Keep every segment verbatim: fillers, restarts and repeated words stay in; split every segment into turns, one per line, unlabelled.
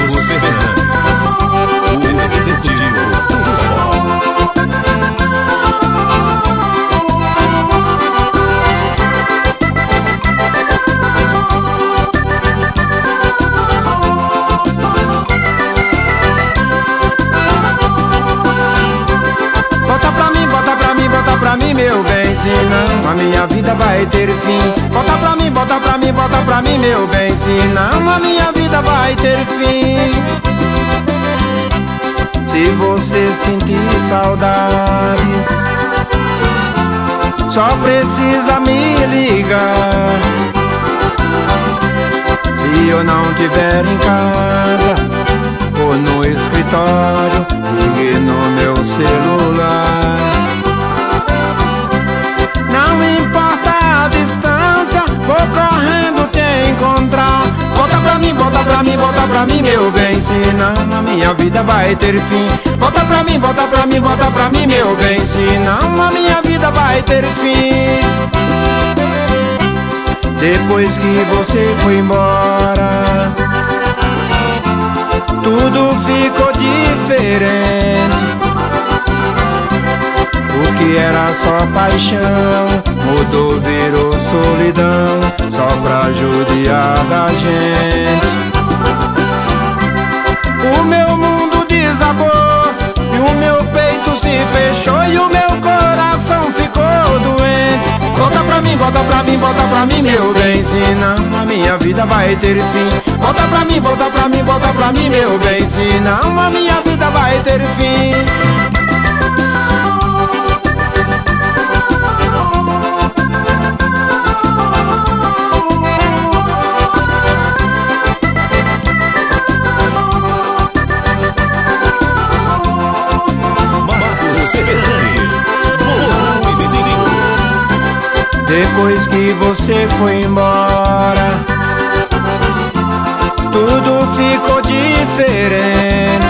Marcos Fernandes, o executivo do forró.
Volta pra mim, volta pra mim, volta pra mim, meu bem, senão a minha vida vai ter fim. Volta pra mim, volta pra mim, volta pra mim, meu bem, senão a minha vida vai ter fim. Se você sentir saudades, só precisa me ligar. Se eu não estiver em casa ou no escritório, ligue no meu celular. Não importa a distância, vou correndo te encontrar. Volta pra mim, volta pra mim, volta pra mim, meu bem, senão a minha vida vai ter fim. Volta pra mim, volta pra mim, volta pra mim, meu bem, senão a minha vida vai ter fim. Depois que você foi embora, tudo ficou diferente. O que era só paixão mudou, virou solidão, só pra judiar da gente. O meu mundo desabou e o meu peito se fechou e o meu coração ficou doente. Volta pra mim, volta pra mim, volta pra mim, meu bem, senão a minha vida vai ter fim. Volta pra mim, volta pra mim, volta pra mim, meu bem, senão a minha vida vai ter fim.
Marcos Fernandes, volume cinco.
Depois que você foi embora, tudo ficou diferente.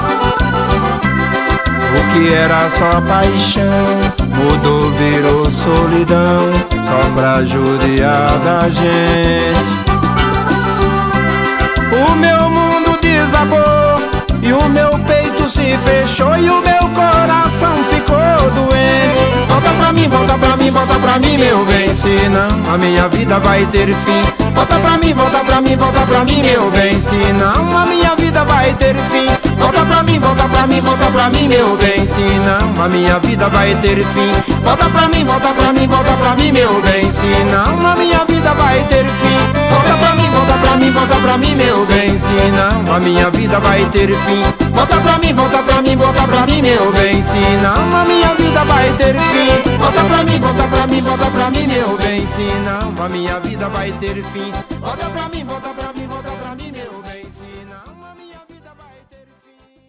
O que era só paixão mudou, virou solidão, só pra judiar da gente. O meu mundo desabou e o meu peito se fechou e o meu coração ficou doente. Volta pra mim, volta pra mim, volta pra mim, meu bem, senão a minha vida vai ter fim. Volta pra mim, volta pra mim, volta pra mim, meu bem, senão a minha vida vai ter fim. Volta pra mim, volta pra mim, volta pra mim, meu bem, senão a minha vida vai ter fim. Volta pra mim, volta pra mim, volta pra mim, meu bem, senão a minha vida vai ter fim. Volta pra mim, volta pra mim, volta pra mim, meu bem, senão a minha vida vai ter fim. Volta pra mim, volta pra mim, volta pra mim, meu bem, senão a minha vida vai ter fim. Volta pra mim, volta pra mim, volta pra mim, meu bem, senão a minha vida vai ter fim. Volta pra mim, volta pra mim, volta pra mim, meu bem.